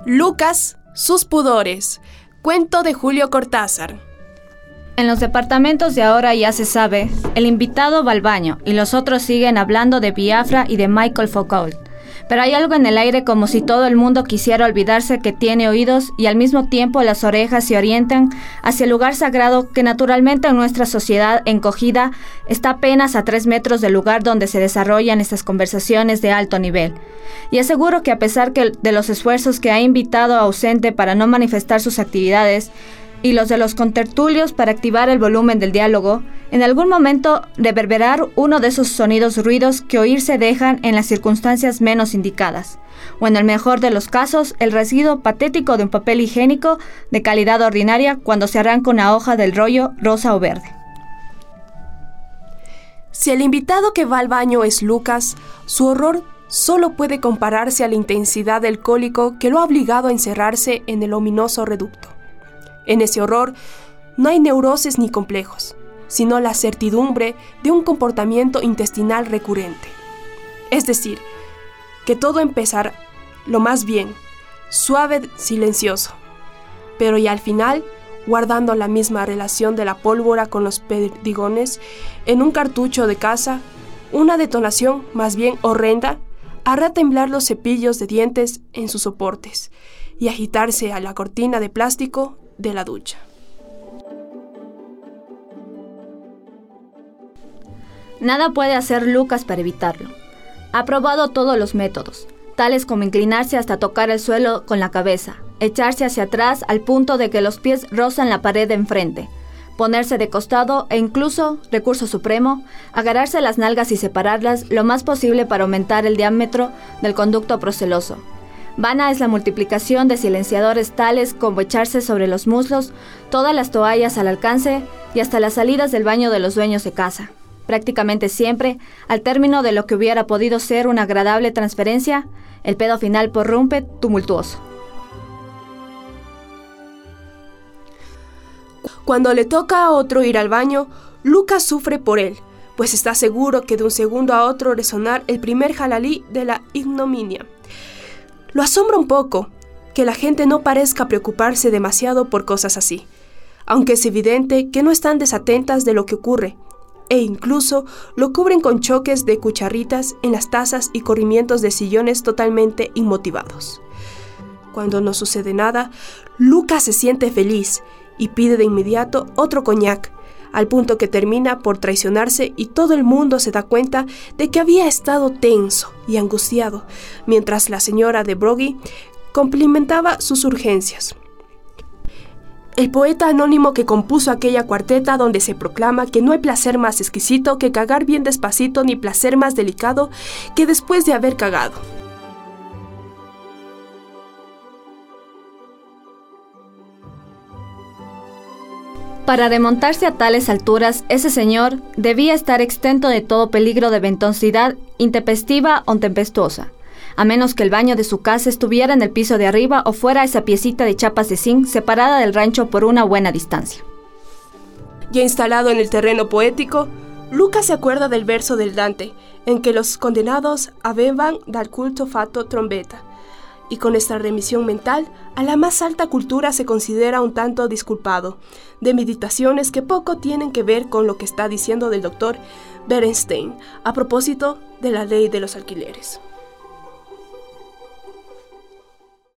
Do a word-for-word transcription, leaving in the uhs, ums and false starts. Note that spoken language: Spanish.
Lucas, sus pudores. Cuento de Julio Cortázar. En los departamentos de ahora ya se sabe, el invitado va al baño y los otros siguen hablando de Biafra y de Michael Foucault. Pero hay algo en el aire como si todo el mundo quisiera olvidarse que tiene oídos y al mismo tiempo las orejas se orientan hacia el lugar sagrado que naturalmente en nuestra sociedad encogida está apenas a tres metros del lugar donde se desarrollan estas conversaciones de alto nivel. Y aseguro que a pesar que de los esfuerzos que ha invitado ausente para no manifestar sus actividades, y los de los contertulios para activar el volumen del diálogo, en algún momento reverberar uno de esos sonidos ruidos que oírse dejan en las circunstancias menos indicadas, o en el mejor de los casos, el residuo patético de un papel higiénico de calidad ordinaria cuando se arranca una hoja del rollo rosa o verde. Si el invitado que va al baño es Lucas, su horror solo puede compararse a la intensidad del cólico que lo ha obligado a encerrarse en el ominoso reducto. En ese horror no hay neurosis ni complejos, sino la certidumbre de un comportamiento intestinal recurrente. Es decir, que todo empezará lo más bien, suave, silencioso, pero y al final, guardando la misma relación de la pólvora con los perdigones en un cartucho de caza, una detonación más bien horrenda hará temblar los cepillos de dientes en sus soportes y agitarse a la cortina de plástico de la ducha. Nada puede hacer Lucas para evitarlo. Ha probado todos los métodos, tales como inclinarse hasta tocar el suelo con la cabeza, echarse hacia atrás al punto de que los pies rozan la pared de enfrente, ponerse de costado e incluso, recurso supremo, agarrarse las nalgas y separarlas lo más posible para aumentar el diámetro del conducto proceloso. Vana es la multiplicación de silenciadores tales como echarse sobre los muslos, todas las toallas al alcance y hasta las salidas del baño de los dueños de casa. Prácticamente siempre, al término de lo que hubiera podido ser una agradable transferencia, el pedo final prorrumpe tumultuoso. Cuando le toca a otro ir al baño, Lucas sufre por él, pues está seguro que de un segundo a otro resonar el primer jalalí de la ignominia. Lo asombra un poco que la gente no parezca preocuparse demasiado por cosas así, aunque es evidente que no están desatentas de lo que ocurre, e incluso lo cubren con choques de cucharritas en las tazas y corrimientos de sillones totalmente inmotivados. Cuando no sucede nada, Lucas se siente feliz y pide de inmediato otro coñac, al punto que termina por traicionarse y todo el mundo se da cuenta de que había estado tenso y angustiado, mientras la señora de Broglie cumplimentaba sus urgencias. El poeta anónimo que compuso aquella cuarteta donde se proclama que no hay placer más exquisito que cagar bien despacito, ni placer más delicado que después de haber cagado. Para remontarse a tales alturas, ese señor debía estar exento de todo peligro de ventosidad intempestiva o tempestuosa, a menos que el baño de su casa estuviera en el piso de arriba o fuera esa piecita de chapas de zinc separada del rancho por una buena distancia. Ya instalado en el terreno poético, Lucas se acuerda del verso del Dante, en que los condenados avevan dal culto fatto trombeta, y con esta remisión mental, a la más alta cultura se considera un tanto disculpado, de meditaciones que poco tienen que ver con lo que está diciendo del doctor Berenstein a propósito de la ley de los alquileres.